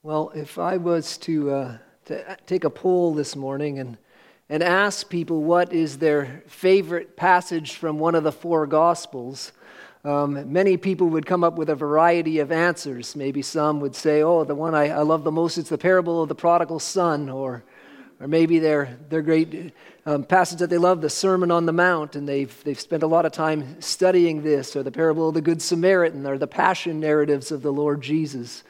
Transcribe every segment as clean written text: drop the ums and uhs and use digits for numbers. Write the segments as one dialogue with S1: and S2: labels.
S1: Well, if I was to take a poll this morning and ask people what is their favorite passage from one of the four Gospels, many people would come up with a variety of answers. Maybe some would say, oh, the one I love the most is the parable of the prodigal son, or maybe their great passage that they love, the Sermon on the Mount, and they've spent a lot of time studying this, or the parable of the Good Samaritan, or the passion narratives of the Lord Jesus.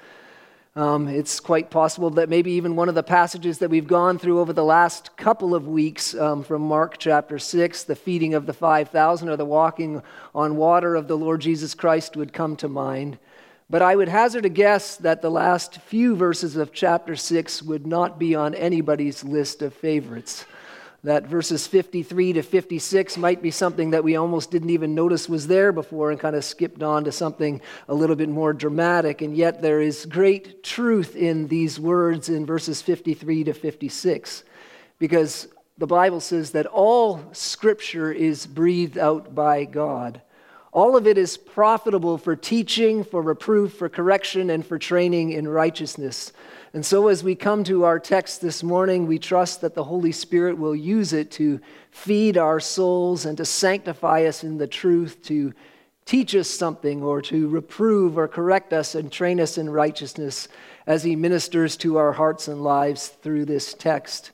S1: It's quite possible that maybe even one of the passages that we've gone through over the last couple of weeks from Mark chapter 6, the feeding of the 5,000 or the walking on water of the Lord Jesus Christ would come to mind. But I would hazard a guess that the last few verses of chapter 6 would not be on anybody's list of favorites. That verses 53 to 56 might be something that we almost didn't even notice was there before and kind of skipped on to something a little bit more dramatic. And yet there is great truth in these words in verses 53 to 56, because the Bible says that all Scripture is breathed out by God. All of it is profitable for teaching, for reproof, for correction, and for training in righteousness. And so as we come to our text this morning, we trust that the Holy Spirit will use it to feed our souls and to sanctify us in the truth, to teach us something or to reprove or correct us and train us in righteousness as He ministers to our hearts and lives through this text.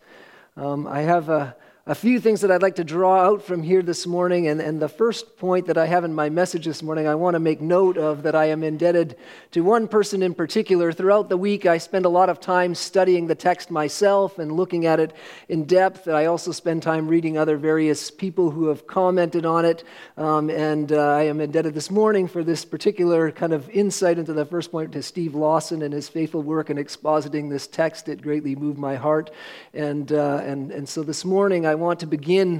S1: I have a few things that I'd like to draw out from here this morning, and the first point that I have in my message this morning, I want to make note of that I am indebted to one person in particular. Throughout the week, I spend a lot of time studying the text myself and looking at it in depth. I also spend time reading other various people who have commented on it, and I am indebted this morning for this particular kind of insight into the first point to Steve Lawson and his faithful work in expositing this text. It greatly moved my heart, and so this morning I want to begin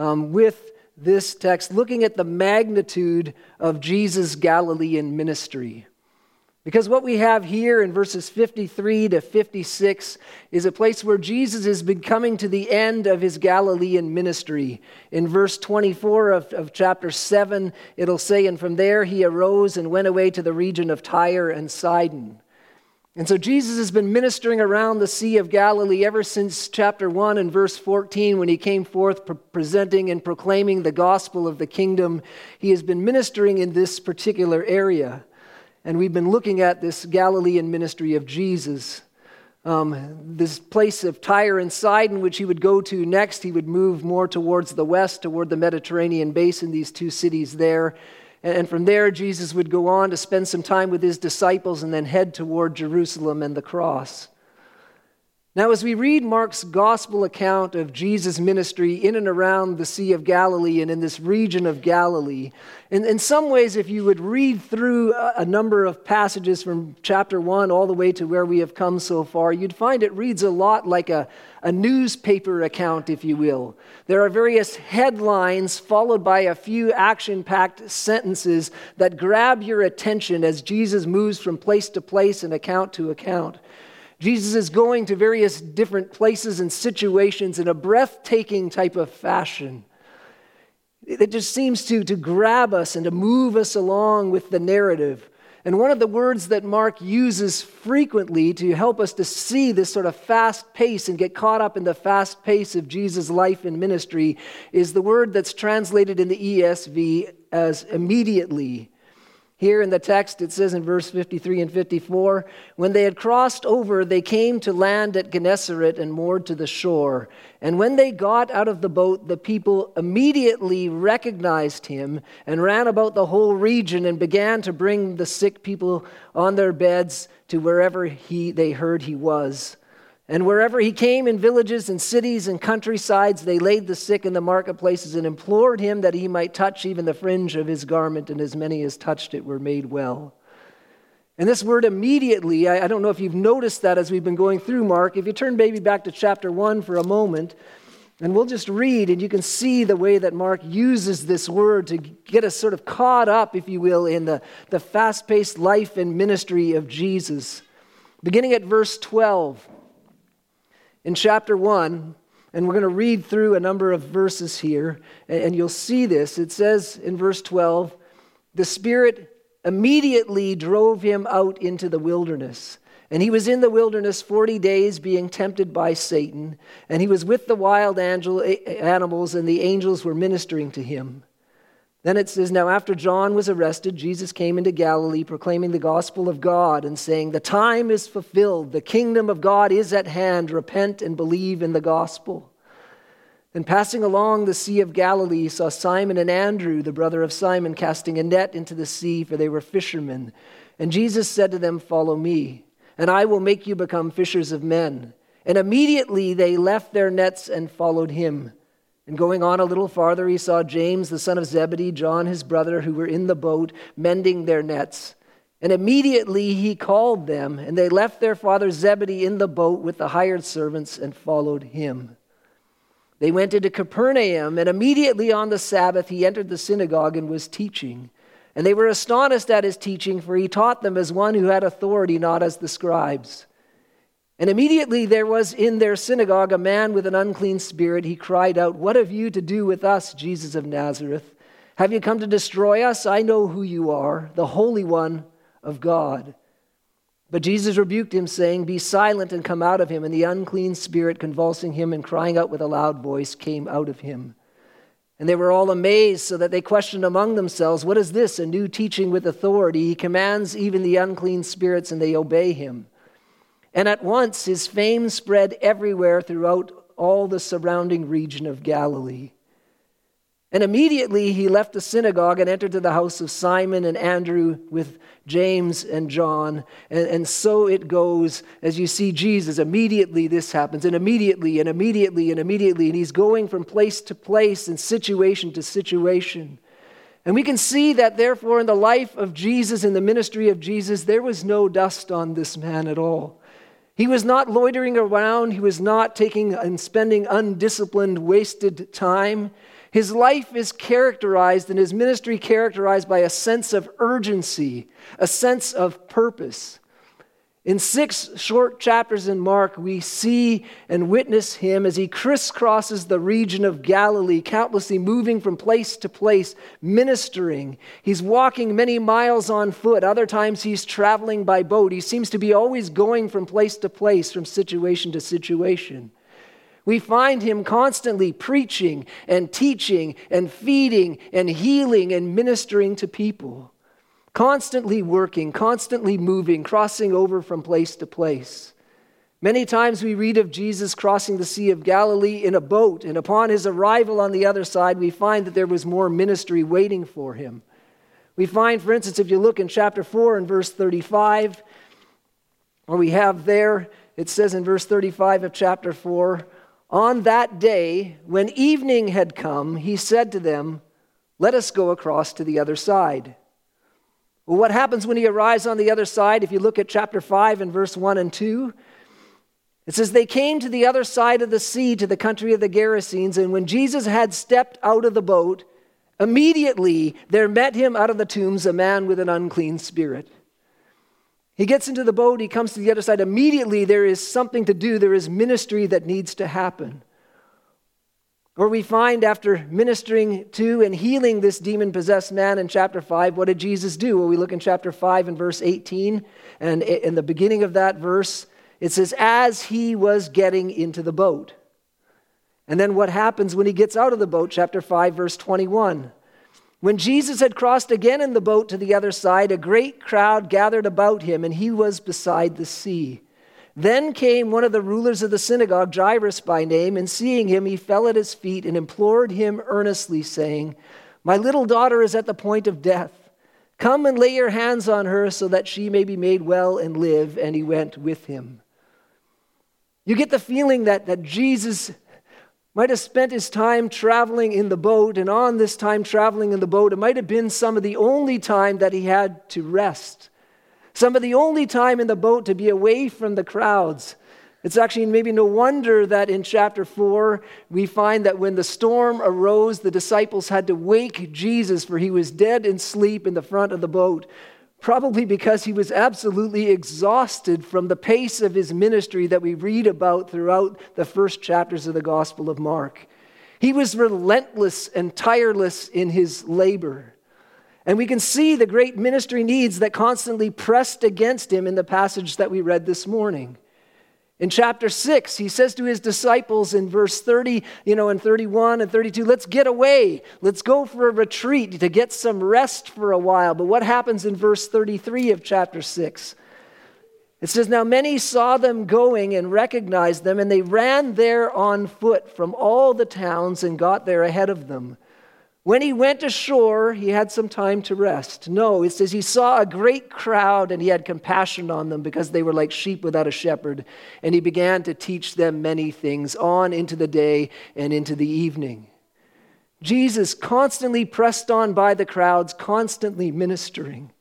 S1: with this text, looking at the magnitude of Jesus' Galilean ministry. Because what we have here in verses 53 to 56 is a place where Jesus has been coming to the end of His Galilean ministry. In verse 24 of chapter 7, it'll say, "And from there He arose and went away to the region of Tyre and Sidon." And so Jesus has been ministering around the Sea of Galilee ever since chapter 1 and verse 14, when He came forth presenting and proclaiming the gospel of the kingdom. He has been ministering in this particular area. And we've been looking at this Galilean ministry of Jesus. This place of Tyre and Sidon, which He would go to next, He would move more towards the west, toward the Mediterranean basin, these two cities there. And from there, Jesus would go on to spend some time with His disciples and then head toward Jerusalem and the cross. Now, as we read Mark's gospel account of Jesus' ministry in and around the Sea of Galilee and in this region of Galilee, in some ways, if you would read through a number of passages from chapter 1 all the way to where we have come so far, you'd find it reads a lot like a newspaper account, if you will. There are various headlines followed by a few action-packed sentences that grab your attention as Jesus moves from place to place and account to account. Jesus is going to various different places and situations in a breathtaking type of fashion. It just seems to grab us and to move us along with the narrative. And one of the words that Mark uses frequently to help us to see this sort of fast pace and get caught up in the fast pace of Jesus' life and ministry is the word that's translated in the ESV as immediately. Here in the text, it says in verse 53 and 54, "When they had crossed over, they came to land at Gennesaret and moored to the shore. And when they got out of the boat, the people immediately recognized Him and ran about the whole region and began to bring the sick people on their beds to wherever they heard He was. And wherever He came, in villages and cities and countrysides, they laid the sick in the marketplaces and implored Him that He might touch even the fringe of His garment, and as many as touched it were made well." And this word immediately, I don't know if you've noticed that as we've been going through Mark. If you turn maybe back to chapter 1 for a moment, and we'll just read, and you can see the way that Mark uses this word to get us sort of caught up, if you will, in the fast-paced life and ministry of Jesus. Beginning at verse 12. In chapter 1, and we're going to read through a number of verses here, and you'll see this. It says in verse 12, "The Spirit immediately drove him out into the wilderness. And he was in the wilderness 40 days being tempted by Satan. And he was with the wild animals, and the angels were ministering to him. Then it says, now after John was arrested, Jesus came into Galilee proclaiming the gospel of God and saying, the time is fulfilled, the kingdom of God is at hand, repent and believe in the gospel. And passing along the Sea of Galilee, he saw Simon and Andrew, the brother of Simon, casting a net into the sea, for they were fishermen. And Jesus said to them, follow me, and I will make you become fishers of men. And immediately they left their nets and followed him. And going on a little farther, he saw James, the son of Zebedee, John, his brother, who were in the boat, mending their nets. And immediately he called them, and they left their father Zebedee in the boat with the hired servants and followed him. They went into Capernaum, and immediately on the Sabbath he entered the synagogue and was teaching. And they were astonished at his teaching, for he taught them as one who had authority, not as the scribes. And immediately there was in their synagogue a man with an unclean spirit. He cried out, what have you to do with us, Jesus of Nazareth? Have you come to destroy us? I know who you are, the Holy One of God. But Jesus rebuked him, saying, be silent and come out of him. And the unclean spirit, convulsing him and crying out with a loud voice, came out of him. And they were all amazed, so that they questioned among themselves, what is this, a new teaching with authority? He commands even the unclean spirits, and they obey him. And at once his fame spread everywhere throughout all the surrounding region of Galilee. And immediately he left the synagogue and entered to the house of Simon and Andrew with James and John. And so it goes as you see Jesus. Immediately this happens, and immediately and immediately and immediately. And he's going from place to place and situation to situation. And we can see that therefore in the life of Jesus, in the ministry of Jesus, there was no dust on this man at all. He was not loitering around. He was not taking and spending undisciplined, wasted time. His life is characterized and his ministry characterized by a sense of urgency, a sense of purpose. In 6 short chapters in Mark, we see and witness him as he crisscrosses the region of Galilee, countlessly moving from place to place, ministering. He's walking many miles on foot. Other times he's traveling by boat. He seems to be always going from place to place, from situation to situation. We find him constantly preaching and teaching and feeding and healing and ministering to people. Constantly working, constantly moving, crossing over from place to place. Many times we read of Jesus crossing the Sea of Galilee in a boat, and upon his arrival on the other side, we find that there was more ministry waiting for him. We find, for instance, if you look in chapter 4 and verse 35, or we have there, it says in verse 35 of chapter 4, on that day, when evening had come, he said to them, let us go across to the other side. Well, what happens when he arrives on the other side? If you look at chapter 5 and verse 1 and 2, it says, they came to the other side of the sea, to the country of the Gerasenes, and when Jesus had stepped out of the boat, immediately there met him out of the tombs a man with an unclean spirit. He gets into the boat, he comes to the other side. Immediately there is something to do, there is ministry that needs to happen. Or we find after ministering to and healing this demon-possessed man in chapter 5, what did Jesus do? Well, we look in chapter 5 and verse 18, and in the beginning of that verse, it says, as he was getting into the boat. And then what happens when he gets out of the boat? Chapter 5, verse 21. When Jesus had crossed again in the boat to the other side, a great crowd gathered about him, and he was beside the sea. Then came one of the rulers of the synagogue, Jairus by name, and seeing him, he fell at his feet and implored him earnestly, saying, my little daughter is at the point of death. Come and lay your hands on her so that she may be made well and live. And he went with him. You get the feeling that Jesus might have spent his time traveling in the boat, and on this time traveling in the boat, it might have been some of the only time that he had to rest. Some of the only time in the boat to be away from the crowds. It's actually maybe no wonder that in chapter 4, we find that when the storm arose, the disciples had to wake Jesus, for he was dead in sleep in the front of the boat. Probably because he was absolutely exhausted from the pace of his ministry that we read about throughout the first chapters of the Gospel of Mark. He was relentless and tireless in his labor. And we can see the great ministry needs that constantly pressed against him in the passage that we read this morning. In chapter 6, he says to his disciples in verse 30, and 31 and 32, let's get away. Let's go for a retreat to get some rest for a while. But what happens in verse 33 of chapter 6? It says, now many saw them going and recognized them, and they ran there on foot from all the towns and got there ahead of them. When he went ashore, he had some time to rest. No, it says he saw a great crowd and he had compassion on them because they were like sheep without a shepherd. And he began to teach them many things on into the day and into the evening. Jesus constantly pressed on by the crowds, constantly ministering.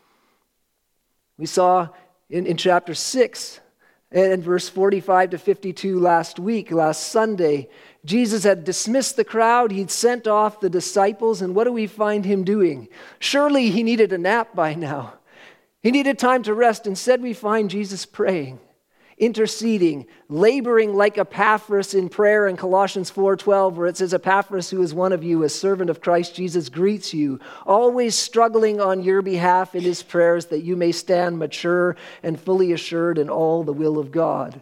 S1: We saw in chapter 6 and verse 45 to 52 last Sunday, Jesus had dismissed the crowd. He'd sent off the disciples. And what do we find him doing? Surely he needed a nap by now. He needed time to rest. Instead, we find Jesus praying, interceding, laboring like Epaphras in prayer in Colossians 4:12, where it says, Epaphras, who is one of you, a servant of Christ Jesus, greets you, always struggling on your behalf in his prayers that you may stand mature and fully assured in all the will of God.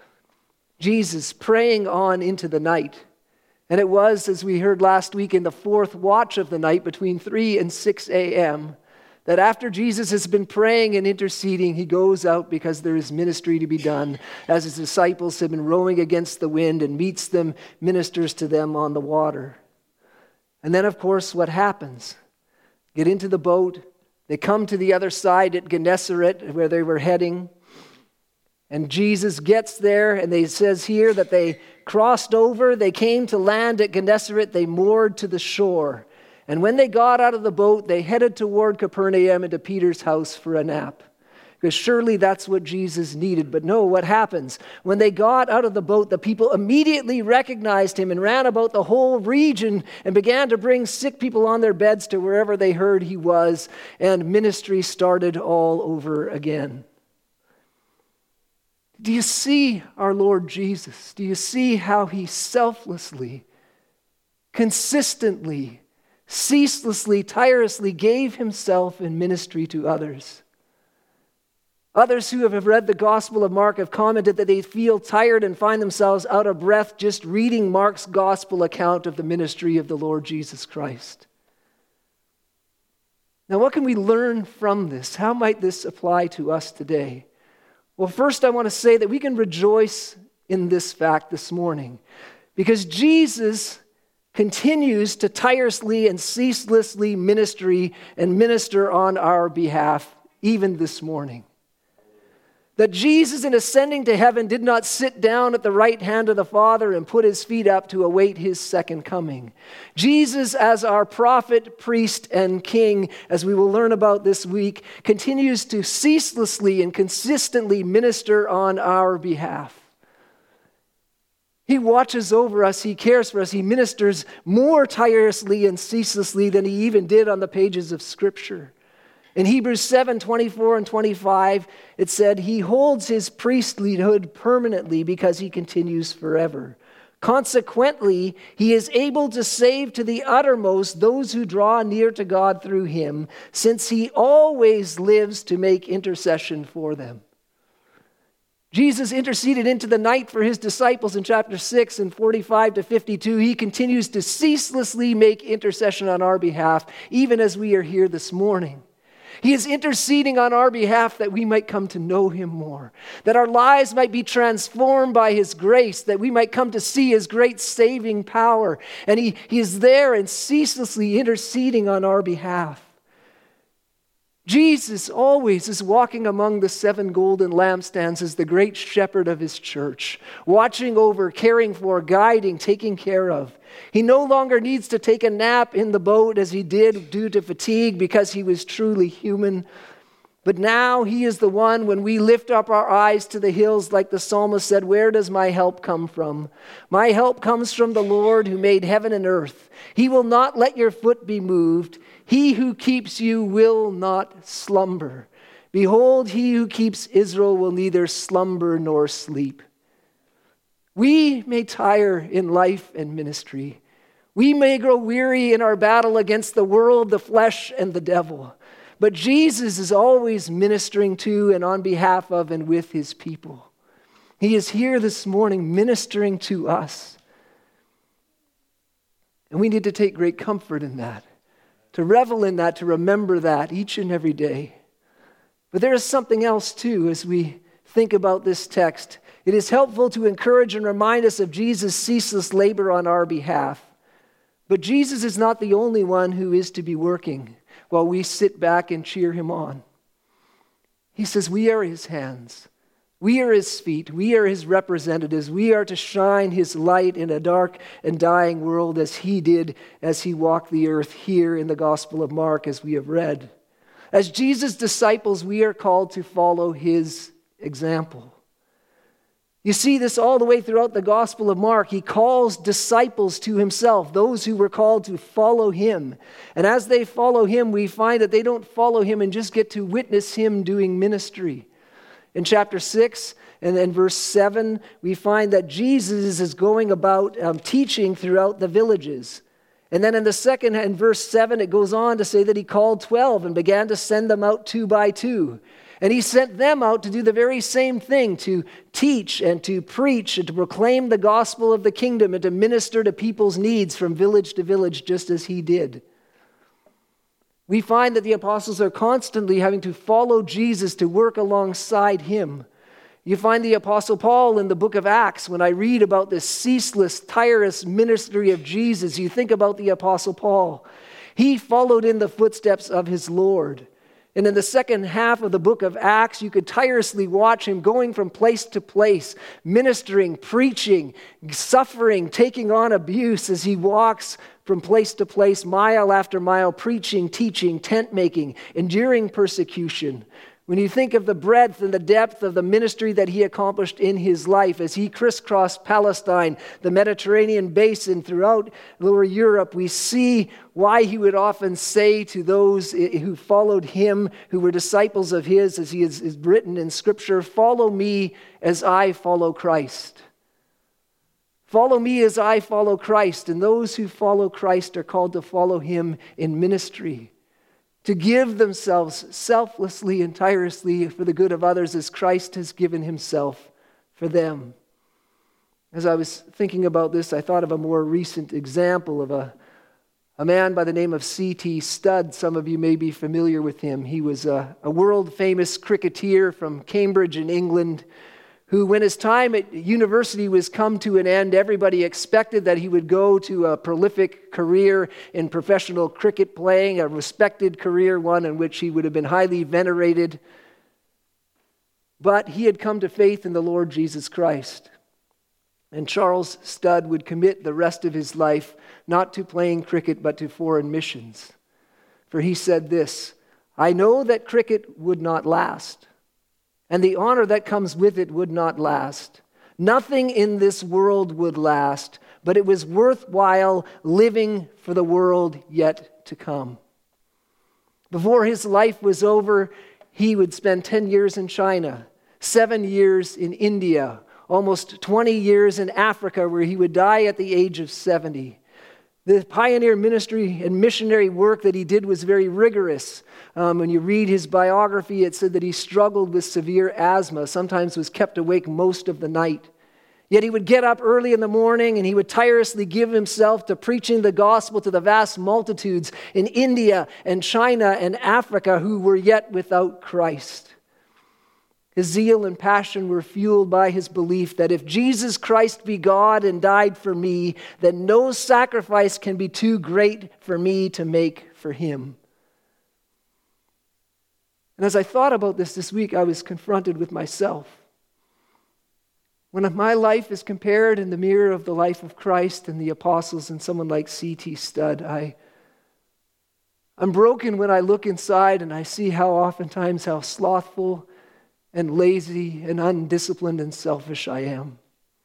S1: Jesus praying on into the night. And it was, as we heard last week, in the fourth watch of the night between 3 and 6 a.m., that after Jesus has been praying and interceding, he goes out because there is ministry to be done, as his disciples have been rowing against the wind, and meets them, ministers to them on the water. And then, of course, what happens? Get into the boat. They come to the other side at Gennesaret, where they were heading. And Jesus gets there, and it says here that they crossed over. They came to land at Gennesaret. They moored to the shore. And when they got out of the boat, they headed toward Capernaum into Peter's house for a nap. Because surely that's what Jesus needed. But no, what happens? When they got out of the boat, the people immediately recognized him and ran about the whole region and began to bring sick people on their beds to wherever they heard he was. And ministry started all over again. Do you see our Lord Jesus? Do you see how he selflessly, consistently, ceaselessly, tirelessly gave himself in ministry to others? Others who have read the Gospel of Mark have commented that they feel tired and find themselves out of breath just reading Mark's Gospel account of the ministry of the Lord Jesus Christ. Now, what can we learn from this? How might this apply to us today? Well, first I want to say that we can rejoice in this fact this morning because Jesus continues to tirelessly and ceaselessly minister on our behalf even this morning. That Jesus, in ascending to heaven, did not sit down at the right hand of the Father and put his feet up to await his second coming. Jesus, as our prophet, priest, and king, as we will learn about this week, continues to ceaselessly and consistently minister on our behalf. He watches over us, he cares for us, he ministers more tirelessly and ceaselessly than he even did on the pages of Scripture. In Hebrews 7:24 and 25, it said, he holds his priesthood permanently because he continues forever. Consequently, he is able to save to the uttermost those who draw near to God through him, since he always lives to make intercession for them. Jesus interceded into the night for his disciples in chapter 6 and 45 to 52. He continues to ceaselessly make intercession on our behalf, even as we are here this morning. He is interceding on our behalf that we might come to know him more, that our lives might be transformed by his grace, that we might come to see his great saving power. And he is there and ceaselessly interceding on our behalf. Jesus always is walking among the 7 golden lampstands as the great shepherd of his church, watching over, caring for, guiding, taking care of. He no longer needs to take a nap in the boat as he did due to fatigue because he was truly human. But now he is the one, when we lift up our eyes to the hills, like the psalmist said, where does my help come from? My help comes from the Lord who made heaven and earth. He will not let your foot be moved. He who keeps you will not slumber. Behold, he who keeps Israel will neither slumber nor sleep. We may tire in life and ministry. We may grow weary in our battle against the world, the flesh, and the devil. But Jesus is always ministering to and on behalf of and with his people. He is here this morning ministering to us. And we need to take great comfort in that, to revel in that, to remember that each and every day. But there is something else too as we think about this text. It is helpful to encourage and remind us of Jesus' ceaseless labor on our behalf. But Jesus is not the only one who is to be working while we sit back and cheer him on. He says we are his hands. We are his feet. We are his representatives. We are to shine his light in a dark and dying world as he did as he walked the earth here in the Gospel of Mark, as we have read. As Jesus' disciples, we are called to follow his example. You see this all the way throughout the Gospel of Mark. He calls disciples to himself, those who were called to follow him. And as they follow him, we find that they don't follow him and just get to witness him doing ministry. In chapter 6 and then verse 7, we find that Jesus is going about teaching throughout the villages. And then in the second, in verse 7, it goes on to say that he called 12 and began to send them out 2 by 2. And he sent them out to do the very same thing, to teach and to preach and to proclaim the gospel of the kingdom and to minister to people's needs from village to village, just as he did. We find that the apostles are constantly having to follow Jesus to work alongside him. You find the Apostle Paul in the book of Acts. When I read about this ceaseless, tireless ministry of Jesus, you think about the Apostle Paul. He followed in the footsteps of his Lord. And in the second half of the book of Acts, you could tirelessly watch him going from place to place, ministering, preaching, suffering, taking on abuse as he walks from place to place, mile after mile, preaching, teaching, tent making, enduring persecution. When you think of the breadth and the depth of the ministry that he accomplished in his life as he crisscrossed Palestine, the Mediterranean basin, throughout lower Europe, we see why he would often say to those who followed him, who were disciples of his, as he is written in Scripture, "Follow me as I follow Christ." Follow me as I follow Christ. And those who follow Christ are called to follow him in ministry, to give themselves selflessly and tirelessly for the good of others as Christ has given himself for them. As I was thinking about this, I thought of a more recent example of a man by the name of C.T. Studd. Some of you may be familiar with him. He was a world-famous cricketer from Cambridge in England, who, when his time at university was come to an end, everybody expected that he would go to a prolific career in professional cricket playing, a respected career, one in which he would have been highly venerated. But he had come to faith in the Lord Jesus Christ. And Charles Studd would commit the rest of his life not to playing cricket, but to foreign missions. For he said this, "I know that cricket would not last, and the honor that comes with it would not last. Nothing in this world would last, but it was worthwhile living for the world yet to come." Before his life was over, he would spend 10 years in China, 7 years in India, almost 20 years in Africa, where he would die at the age of 70. The pioneer ministry and missionary work that he did was very rigorous. When you read his biography, it said that he struggled with severe asthma, sometimes was kept awake most of the night. Yet he would get up early in the morning and he would tirelessly give himself to preaching the gospel to the vast multitudes in India and China and Africa who were yet without Christ. His zeal and passion were fueled by his belief that if Jesus Christ be God and died for me, then no sacrifice can be too great for me to make for him. And as I thought about this week, I was confronted with myself. When my life is compared in the mirror of the life of Christ and the apostles and someone like C.T. Studd, I'm broken when I look inside and I see how oftentimes how slothful and lazy and undisciplined and selfish I am.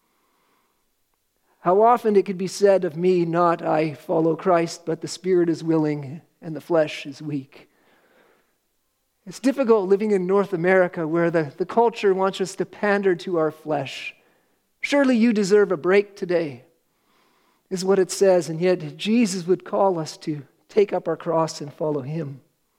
S1: How often it could be said of me, not I follow Christ, but the spirit is willing and the flesh is weak. It's difficult living in North America where the culture wants us to pander to our flesh. Surely you deserve a break today. is what it says, and yet Jesus would call us to take up our cross and follow him.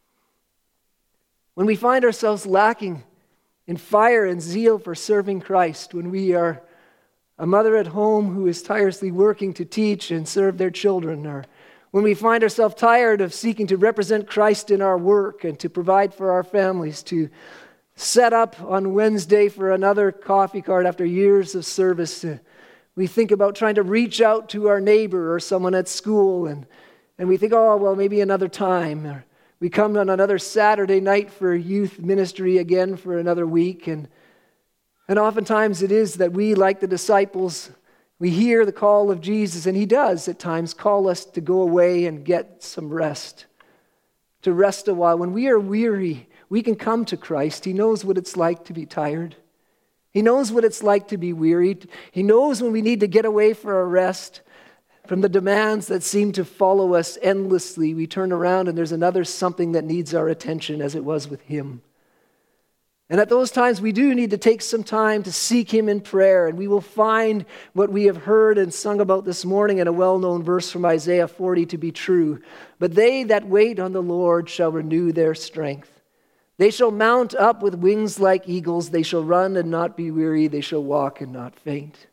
S1: When we find ourselves lacking in fire and zeal for serving Christ, when we are a mother at home who is tirelessly working to teach and serve their children, or when we find ourselves tired of seeking to represent Christ in our work and to provide for our families, to set up on Wednesday for another coffee cart after years of service, we think about trying to reach out to our neighbor or someone at school, and we think, oh, well, maybe another time. Or we come on another Saturday night for youth ministry again for another week, and oftentimes it is that we, like the disciples, we hear the call of Jesus, and he does at times call us to go away and get some rest, to rest a while. When we are weary, we can come to Christ. He knows what it's like to be tired. He knows what it's like to be wearied. He knows when we need to get away for a rest from the demands that seem to follow us endlessly. We turn around and there's another something that needs our attention, as it was with him. And at those times, we do need to take some time to seek him in prayer, and we will find what we have heard and sung about this morning in a well-known verse from Isaiah 40 to be true. But they that wait on the Lord shall renew their strength. They shall mount up with wings like eagles. They shall run and not be weary. They shall walk and not faint.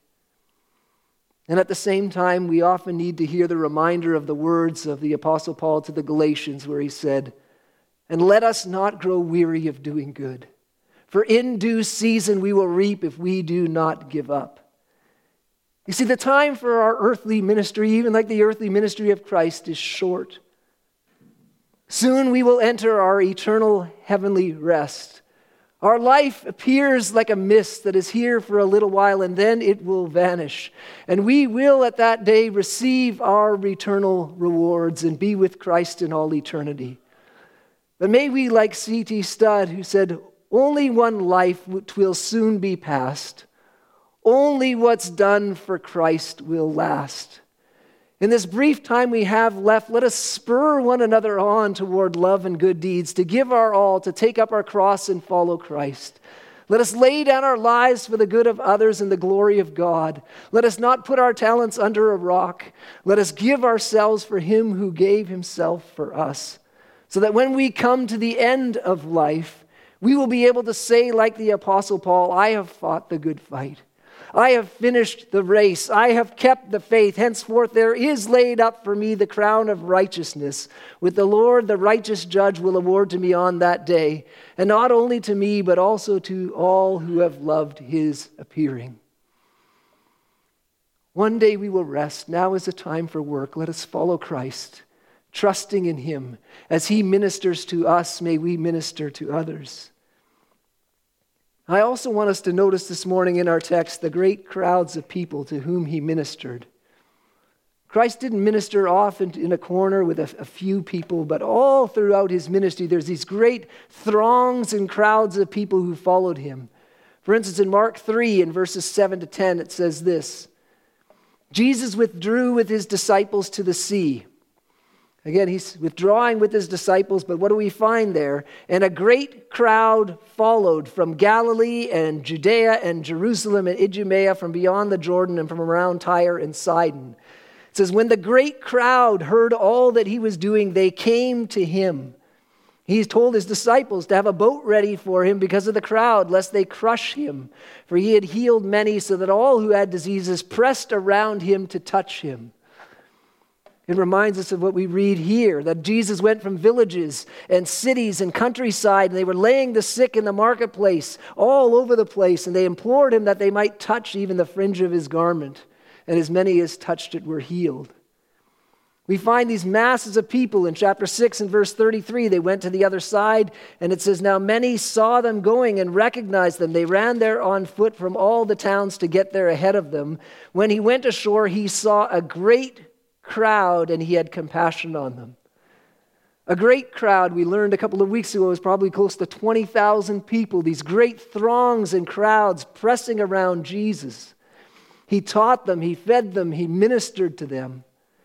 S1: And at the same time, we often need to hear the reminder of the words of the Apostle Paul to the Galatians, where he said, "And let us not grow weary of doing good. For in due season we will reap if we do not give up." You see, the time for our earthly ministry, even like the earthly ministry of Christ, is short. Soon we will enter our eternal heavenly rest. Our life appears like a mist that is here for a little while, and then it will vanish. And we will at that day receive our eternal rewards and be with Christ in all eternity. But may we, like C.T. Studd, who said, "Only one life will soon be past. Only what's done for Christ will last." In this brief time we have left, let us spur one another on toward love and good deeds, to give our all, to take up our cross and follow Christ. Let us lay down our lives for the good of others and the glory of God. Let us not put our talents under a rock. Let us give ourselves for him who gave himself for us, so that when we come to the end of life, we will be able to say, like the Apostle Paul, "I have fought the good fight. I have finished the race. I have kept the faith. Henceforth there is laid up for me the crown of righteousness, with the Lord, the righteous judge, will award to me on that day, and not only to me, but also to all who have loved his appearing." One day we will rest. Now is the time for work. Let us follow Christ, trusting in him. As he ministers to us, may we minister to others. I also want us to notice this morning in our text the great crowds of people to whom he ministered. Christ didn't minister off in a corner with a few people, but all throughout his ministry there's these great throngs and crowds of people who followed him. For instance, in Mark 3, in verses 7 to 10, it says this: "Jesus withdrew with his disciples to the sea." Again, he's withdrawing with his disciples, but what do we find there? "And a great crowd followed from Galilee and Judea and Jerusalem and Idumea, from beyond the Jordan and from around Tyre and Sidon." It says, "When the great crowd heard all that he was doing, they came to him." He told his disciples to have a boat ready for him because of the crowd, lest they crush him. For he had healed many, so that all who had diseases pressed around him to touch him. It reminds us of what we read here, that Jesus went from villages and cities and countryside, and they were laying the sick in the marketplace all over the place, and they implored him that they might touch even the fringe of his garment, and as many as touched it were healed. We find these masses of people in chapter 6 and verse 33. They went to the other side, and it says, "Now many saw them going and recognized them. They ran there on foot from all the towns to get there ahead of them. When he went ashore, he saw a great crowd, and he had compassion on them." A great crowd, we learned a couple of weeks ago, was probably close to 20,000 people. These great throngs and crowds pressing around Jesus. He taught them, he fed them, he ministered to them.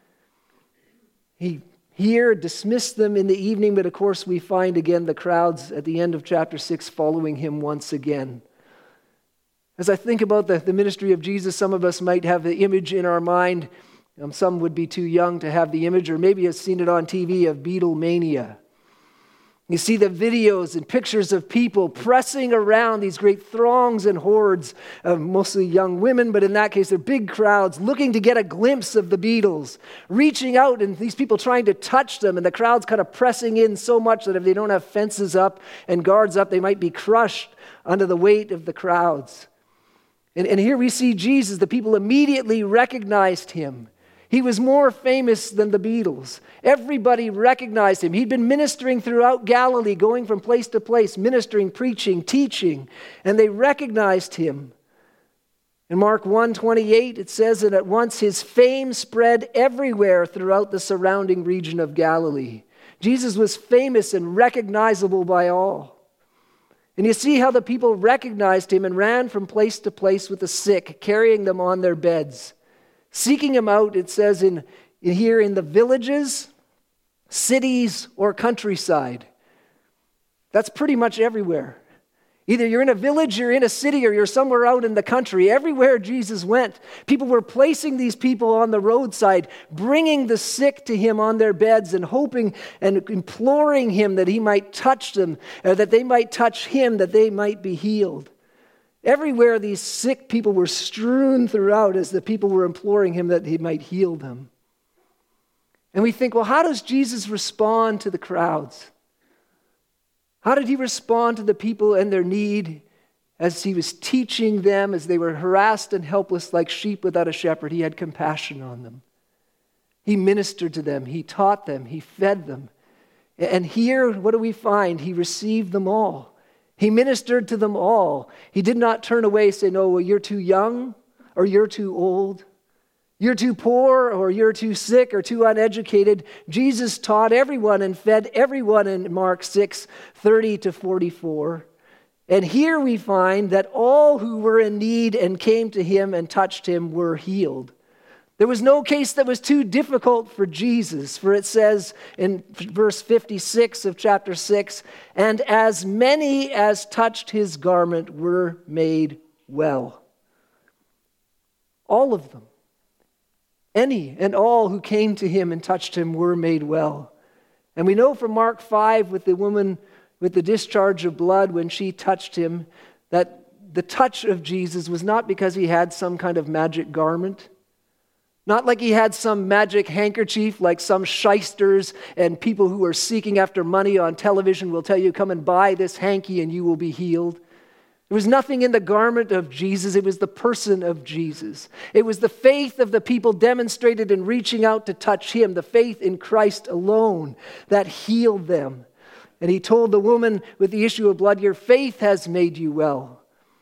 S1: He here dismissed them in the evening, but of course we find again the crowds at the end of chapter 6 following him once again. As I think about the ministry of Jesus, some of us might have the image in our mind Some would be too young to have the image, or maybe have seen it on TV, of Beatlemania. You see the videos and pictures of people pressing around these great throngs and hordes of mostly young women, but in that case, they're big crowds looking to get a glimpse of the Beatles, reaching out, and these people trying to touch them, and the crowd's kind of pressing in so much that if they don't have fences up and guards up, they might be crushed under the weight of the crowds. And here we see Jesus. The people immediately recognized him. He was more famous than the Beatles. Everybody recognized him. He'd been ministering throughout Galilee, going from place to place, ministering, preaching, teaching, and they recognized him. In Mark 1:28, it says that at once his fame spread everywhere throughout the surrounding region of Galilee. Jesus was famous and recognizable by all. And you see how the people recognized him and ran from place to place with the sick, carrying them on their beds. Seeking him out, it says in the villages, cities, or countryside. That's pretty much everywhere. Either you're in a village, you're in a city, or you're somewhere out in the country. Everywhere Jesus went, people were placing these people on the roadside, bringing the sick to him on their beds and hoping and imploring him that he might touch them, that they might touch him, that they might be healed. Everywhere these sick people were strewn throughout as the people were imploring him that he might heal them. And we think, well, how does Jesus respond to the crowds? How did he respond to the people and their need as he was teaching them, as they were harassed and helpless like sheep without a shepherd? He had compassion on them. He ministered to them. He taught them. He fed them. And here, what do we find? He received them all. He ministered to them all. He did not turn away and say, no, well, you're too young, or you're too old. You're too poor, or you're too sick, or too uneducated. Jesus taught everyone and fed everyone in Mark 6:30-44. And here we find that all who were in need and came to him and touched him were healed. There was no case that was too difficult for Jesus, for it says in verse 56 of chapter 6, and as many as touched his garment were made well. All of them. Any and all who came to him and touched him were made well. And we know from Mark 5 with the woman with the discharge of blood when she touched him, that the touch of Jesus was not because he had some kind of magic garment. Not like he had some magic handkerchief like some shysters and people who are seeking after money on television will tell you, come and buy this hanky and you will be healed. There was nothing in the garment of Jesus. It was the person of Jesus. It was the faith of the people demonstrated in reaching out to touch him, the faith in Christ alone that healed them. And he told the woman with the issue of blood, your faith has made you well.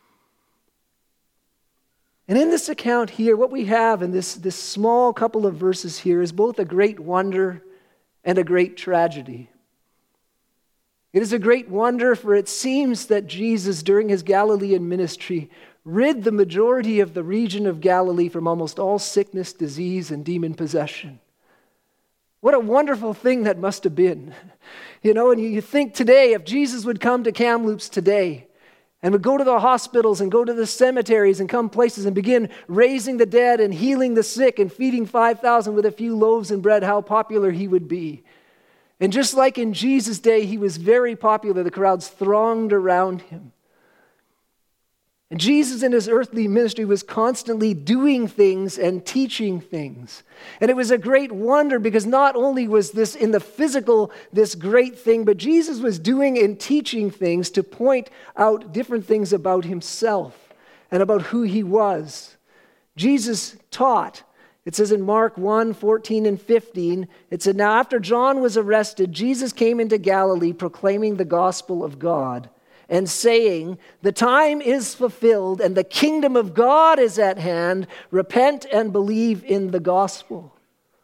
S1: And in this account here, what we have in this small couple of verses here is both a great wonder and a great tragedy. It is a great wonder, for it seems that Jesus, during his Galilean ministry, rid the majority of the region of Galilee from almost all sickness, disease, and demon possession. What a wonderful thing that must have been. And you think today, if Jesus would come to Kamloops today, and would go to the hospitals and go to the cemeteries and come places and begin raising the dead and healing the sick and feeding 5,000 with a few loaves and bread, how popular he would be. And just like in Jesus' day, he was very popular. The crowds thronged around him. And Jesus in his earthly ministry was constantly doing things and teaching things. And it was a great wonder because not only was this in the physical, this great thing, but Jesus was doing and teaching things to point out different things about himself and about who he was. Jesus taught. It says in Mark 1:14 and 15, it said, now after John was arrested, Jesus came into Galilee proclaiming the gospel of God, and saying, the time is fulfilled and the kingdom of God is at hand. Repent and believe in the gospel.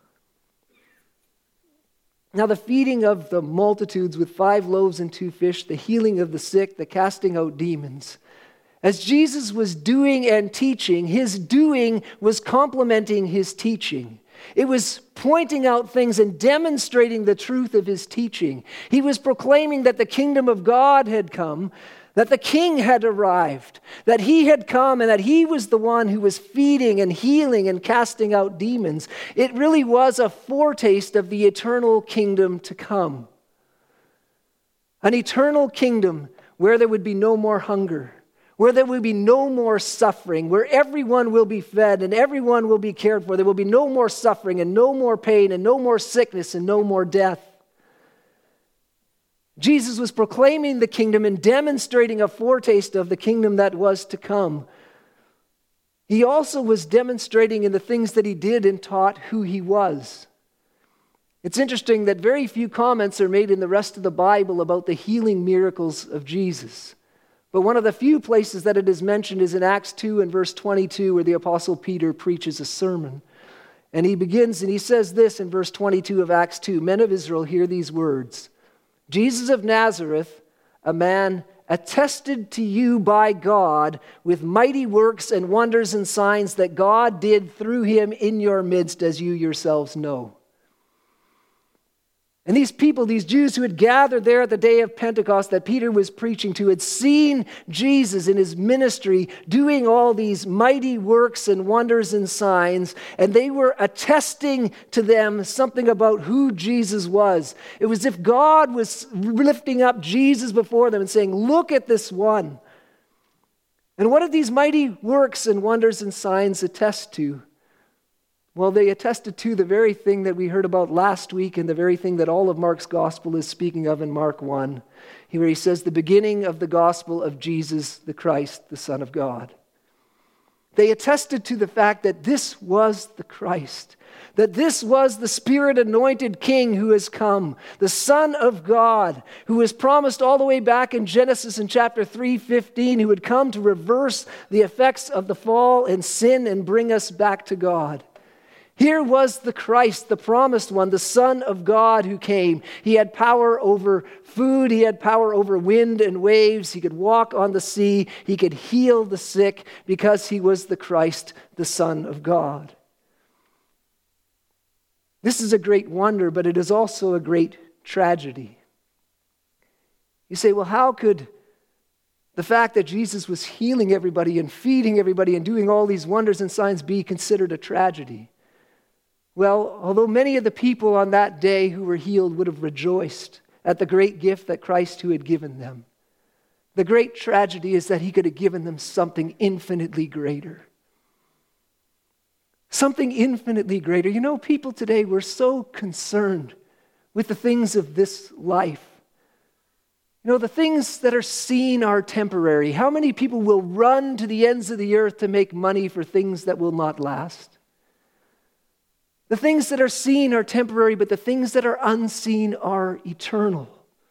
S1: Now the feeding of the multitudes with 5 loaves and 2 fish, the healing of the sick, the casting out demons. As Jesus was doing and teaching, his doing was complementing his teaching. It was pointing out things and demonstrating the truth of his teaching. He was proclaiming that the kingdom of God had come, that the king had arrived, that he had come, and that he was the one who was feeding and healing and casting out demons. It really was a foretaste of the eternal kingdom to come. An eternal kingdom where there would be no more hunger, where there will be no more suffering, where everyone will be fed and everyone will be cared for. There will be no more suffering and no more pain and no more sickness and no more death. Jesus was proclaiming the kingdom and demonstrating a foretaste of the kingdom that was to come. He also was demonstrating in the things that he did and taught who he was. It's interesting that very few comments are made in the rest of the Bible about the healing miracles of Jesus. But one of the few places that it is mentioned is in Acts 2 and verse 22, where the Apostle Peter preaches a sermon. And he begins and he says this in verse 22 of Acts 2, "Men of Israel, hear these words. Jesus of Nazareth, a man attested to you by God with mighty works and wonders and signs that God did through him in your midst, as you yourselves know." And these people, these Jews who had gathered there at the day of Pentecost that Peter was preaching to, had seen Jesus in his ministry doing all these mighty works and wonders and signs, and they were attesting to them something about who Jesus was. It was as if God was lifting up Jesus before them and saying, "Look at this one." And what did these mighty works and wonders and signs attest to? Well, they attested to the very thing that we heard about last week and the very thing that all of Mark's gospel is speaking of in Mark 1, where he says the beginning of the gospel of Jesus the Christ, the Son of God. They attested to the fact that this was the Christ, that this was the Spirit-anointed King who has come, the Son of God, who was promised all the way back in Genesis in chapter 3:15, who would come to reverse the effects of the fall and sin and bring us back to God. Here was the Christ, the promised one, the Son of God who came. He had power over food. He had power over wind and waves. He could walk on the sea. He could heal the sick because he was the Christ, the Son of God. This is a great wonder, but it is also a great tragedy. You say, well, how could the fact that Jesus was healing everybody and feeding everybody and doing all these wonders and signs be considered a tragedy? Well, although many of the people on that day who were healed would have rejoiced at the great gift that Christ who had given them, the great tragedy is that he could have given them something infinitely greater. Something infinitely greater. You know, people today, we're so concerned with the things of this life. You know, the things that are seen are temporary. How many people will run to the ends of the earth to make money for things that will not last? The things that are seen are temporary, but the things that are unseen are eternal.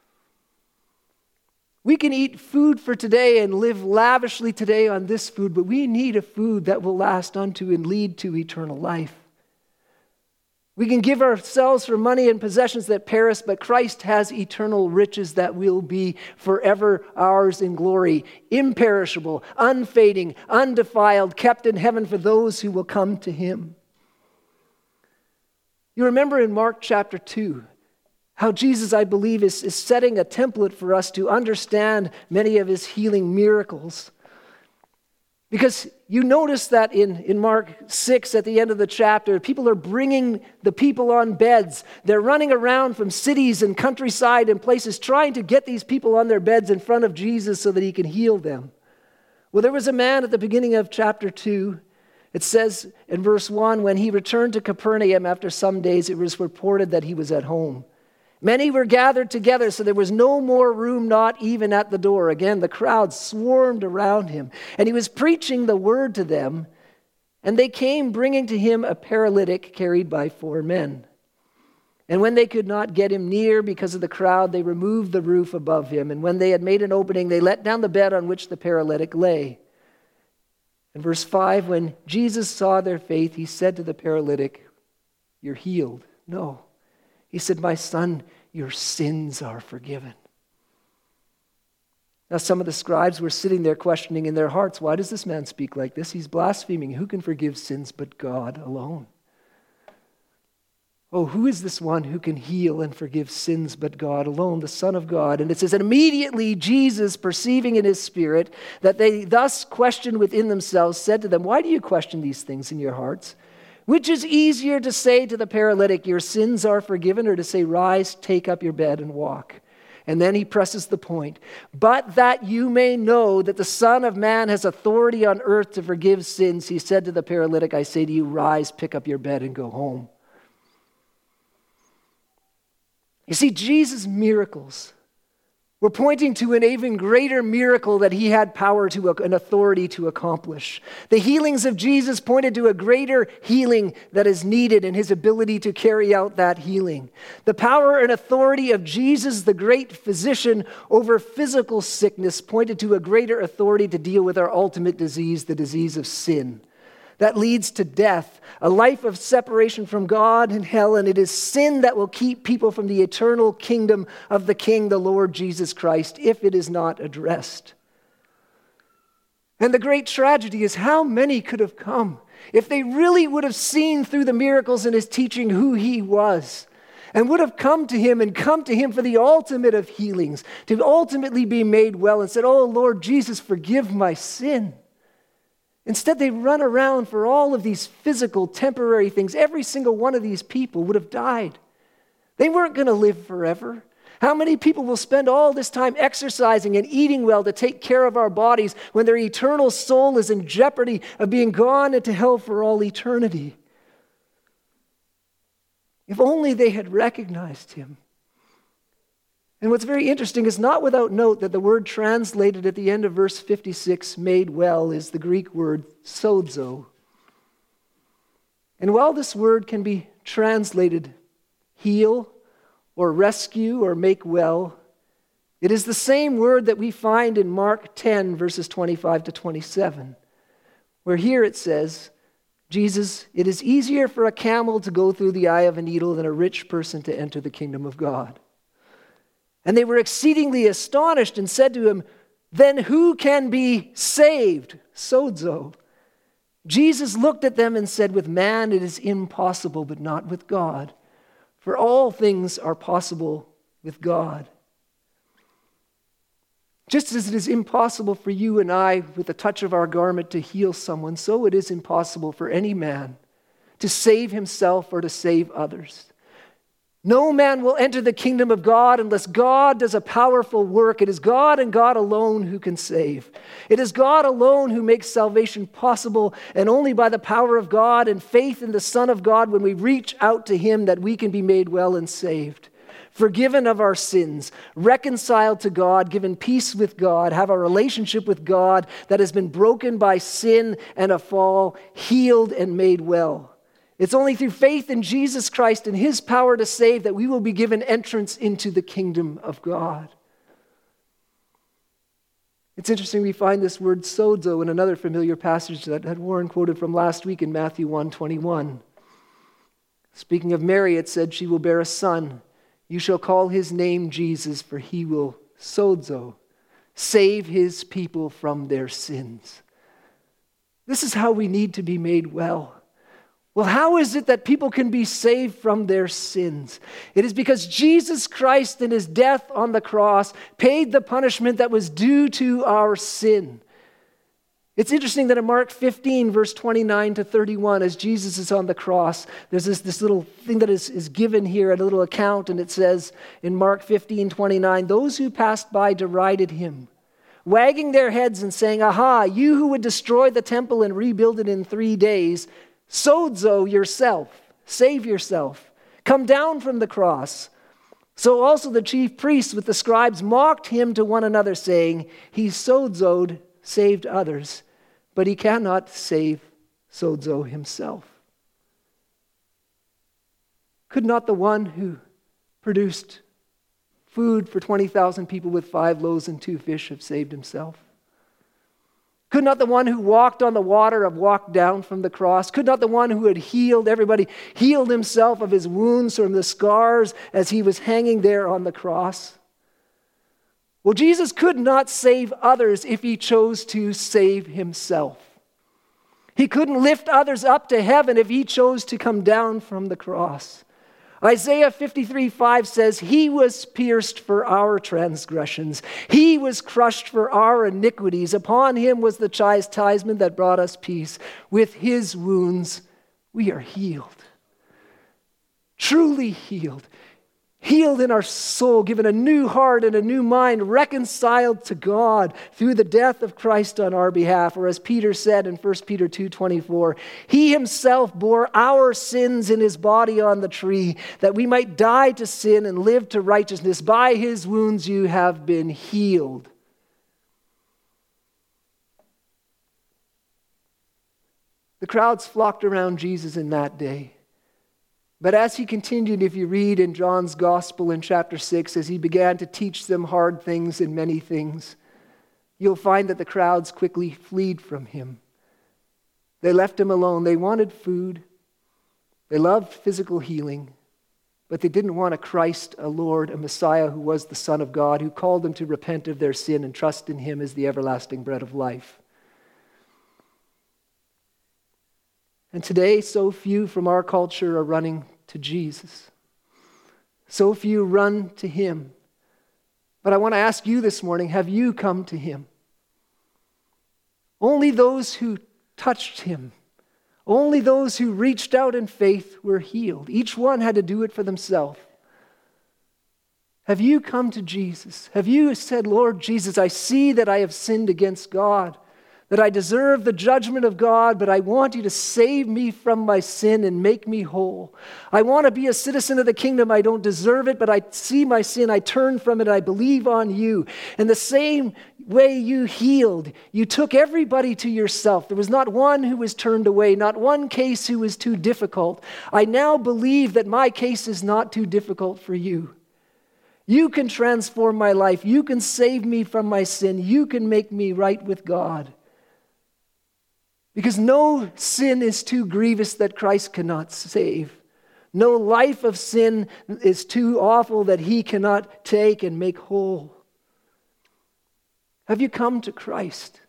S1: We can eat food for today and live lavishly today on this food, but we need a food that will last unto and lead to eternal life. We can give ourselves for money and possessions that perish, but Christ has eternal riches that will be forever ours in glory, imperishable, unfading, undefiled, kept in heaven for those who will come to him. You remember in Mark chapter 2, how Jesus, I believe, is setting a template for us to understand many of his healing miracles. Because you notice that in Mark 6 at the end of the chapter, people are bringing the people on beds. They're running around from cities and countryside and places trying to get these people on their beds in front of Jesus so that he can heal them. Well, there was a man at the beginning of chapter 2. It says in verse 1, when he returned to Capernaum after some days, it was reported that he was at home. Many were gathered together, so there was no more room, not even at the door. Again, the crowd swarmed around him, and he was preaching the word to them. And they came, bringing to him a paralytic carried by 4 men. And when they could not get him near because of the crowd, they removed the roof above him. And when they had made an opening, they let down the bed on which the paralytic lay. In verse 5, when Jesus saw their faith, he said to the paralytic, "You're healed." No. He said, "My son, your sins are forgiven." Now some of the scribes were sitting there questioning in their hearts, why does this man speak like this? He's blaspheming. Who can forgive sins but God alone? Oh, who is this one who can heal and forgive sins but God alone, the Son of God? And it says, and immediately Jesus, perceiving in his spirit that they thus questioned within themselves, said to them, why do you question these things in your hearts? Which is easier to say to the paralytic, your sins are forgiven, or to say, rise, take up your bed and walk? And then he presses the point, but that you may know that the Son of Man has authority on earth to forgive sins, he said to the paralytic, I say to you, rise, pick up your bed and go home. You see, Jesus' miracles were pointing to an even greater miracle that he had power to and authority to accomplish. The healings of Jesus pointed to a greater healing that is needed and his ability to carry out that healing. The power and authority of Jesus, the great physician, over physical sickness pointed to a greater authority to deal with our ultimate disease, the disease of sin. That leads to death, a life of separation from God and hell, and it is sin that will keep people from the eternal kingdom of the King, the Lord Jesus Christ, if it is not addressed. And the great tragedy is how many could have come if they really would have seen through the miracles in his teaching who he was, and would have come to him for the ultimate of healings, to ultimately be made well and said, oh, Lord Jesus, forgive my sin. Instead, they run around for all of these physical, temporary things. Every single one of these people would have died. They weren't going to live forever. How many people will spend all this time exercising and eating well to take care of our bodies when their eternal soul is in jeopardy of being gone into hell for all eternity? If only they had recognized him. And what's very interesting is not without note that the word translated at the end of verse 56, made well, is the Greek word sozo. And while this word can be translated heal or rescue or make well, it is the same word that we find in Mark 10, verses 25 to 27, where here it says, Jesus, it is easier for a camel to go through the eye of a needle than a rich person to enter the kingdom of God. And they were exceedingly astonished and said to him, then who can be saved? Sozo. Jesus looked at them and said, with man it is impossible, but not with God. For all things are possible with God. Just as it is impossible for you and I, with the touch of our garment, to heal someone, so it is impossible for any man to save himself or to save others. No man will enter the kingdom of God unless God does a powerful work. It is God and God alone who can save. It is God alone who makes salvation possible, and only by the power of God and faith in the Son of God, when we reach out to him, that we can be made well and saved. Forgiven of our sins, reconciled to God, given peace with God, have a relationship with God that has been broken by sin and a fall, healed and made well. It's only through faith in Jesus Christ and his power to save that we will be given entrance into the kingdom of God. It's interesting, we find this word sozo in another familiar passage that Warren quoted from last week in Matthew 1:21. Speaking of Mary, it said, she will bear a son. You shall call his name Jesus, for he will sozo, save his people from their sins. This is how we need to be made well. Well, how is it that people can be saved from their sins? It is because Jesus Christ in his death on the cross paid the punishment that was due to our sin. It's interesting that in Mark 15, verse 29 to 31, as Jesus is on the cross, there's this little thing that is given here, a little account, and it says in Mark 15, 29, those who passed by derided him, wagging their heads and saying, aha, you who would destroy the temple and rebuild it in 3 days, sozo yourself, save yourself, come down from the cross. So also the chief priests with the scribes mocked him to one another, saying, he sozoed, saved others, but he cannot save sozo himself. Could not the one who produced food for 20,000 people with 5 loaves and 2 fish have saved himself? Could not the one who walked on the water have walked down from the cross? Could not the one who had healed everybody healed himself of his wounds from the scars as he was hanging there on the cross? Well, Jesus could not save others if he chose to save himself. He couldn't lift others up to heaven if he chose to come down from the cross. Isaiah 53:5 says, He was pierced for our transgressions. He was crushed for our iniquities. Upon him was the chastisement that brought us peace. With his wounds, we are healed. Truly healed. Healed in our soul, given a new heart and a new mind, reconciled to God through the death of Christ on our behalf. Or as Peter said in 1 Peter 2:24, He himself bore our sins in his body on the tree, that we might die to sin and live to righteousness. By his wounds you have been healed. The crowds flocked around Jesus in that day. But as he continued, if you read in John's Gospel in chapter 6, as he began to teach them hard things and many things, you'll find that the crowds quickly fled from him. They left him alone. They wanted food. They loved physical healing. But they didn't want a Christ, a Lord, a Messiah who was the Son of God, who called them to repent of their sin and trust in him as the everlasting bread of life. And today, so few from our culture are running to Jesus. So few run to him. But I want to ask you this morning, have you come to him? Only those who touched him, only those who reached out in faith were healed. Each one had to do it for themselves. Have you come to Jesus? Have you said, Lord Jesus, I see that I have sinned against God, that I deserve the judgment of God, but I want you to save me from my sin and make me whole. I want to be a citizen of the kingdom. I don't deserve it, but I see my sin. I turn from it. I believe on you. And the same way you healed, you took everybody to yourself. There was not one who was turned away, not one case who was too difficult. I now believe that my case is not too difficult for you. You can transform my life. You can save me from my sin. You can make me right with God. Because no sin is too grievous that Christ cannot save. No life of sin is too awful that he cannot take and make whole. Have you come to Christ?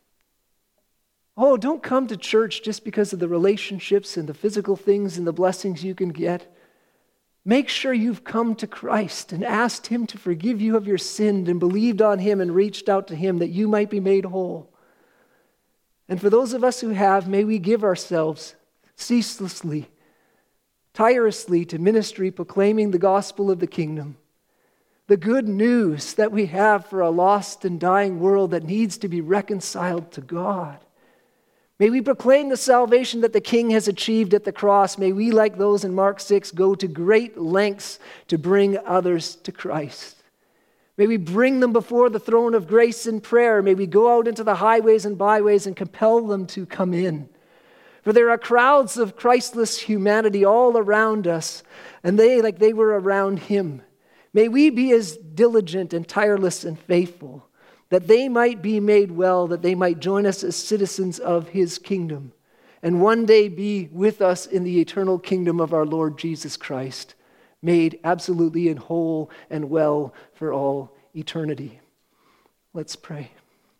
S1: Oh, don't come to church just because of the relationships and the physical things and the blessings you can get. Make sure you've come to Christ and asked him to forgive you of your sin and believed on him and reached out to him that you might be made whole. And for those of us who have, may we give ourselves ceaselessly, tirelessly to ministry, proclaiming the gospel of the kingdom. The good news that we have for a lost and dying world that needs to be reconciled to God. May we proclaim the salvation that the King has achieved at the cross. May we, like those in Mark 6, go to great lengths to bring others to Christ. May we bring them before the throne of grace in prayer. May we go out into the highways and byways and compel them to come in. For there are crowds of Christless humanity all around us, and they, like they were around him. May we be as diligent and tireless and faithful, that they might be made well, that they might join us as citizens of his kingdom, and one day be with us in the eternal kingdom of our Lord Jesus Christ, made absolutely and whole and well for all eternity. Let's pray.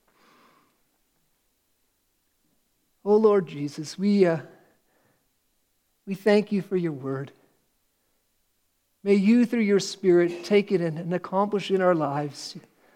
S1: Oh Lord Jesus, we thank you for your word. May you, through your Spirit, take it and accomplish in our lives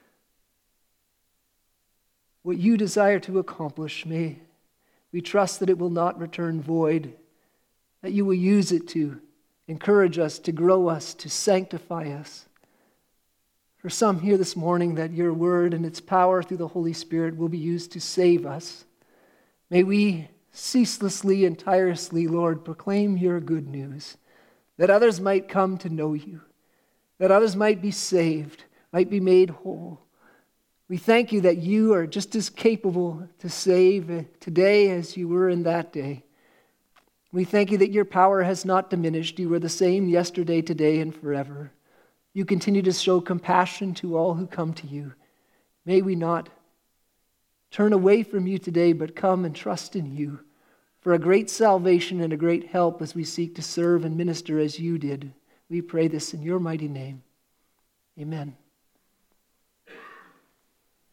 S1: what you desire to accomplish. May we trust that it will not return void, that you will use it to encourage us, to grow us, to sanctify us. For some here this morning, that your word and its power through the Holy Spirit will be used to save us. May we ceaselessly and tirelessly, Lord, proclaim your good news, that others might come to know you, that others might be saved, might be made whole. We thank you that you are just as capable to save today as you were in that day. We thank you that your power has not diminished. You are the same yesterday, today, and forever. You continue to show compassion to all who come to you. May we not turn away from you today, but come and trust in you for a great salvation and a great help as we seek to serve and minister as you did. We pray this in your mighty name. Amen.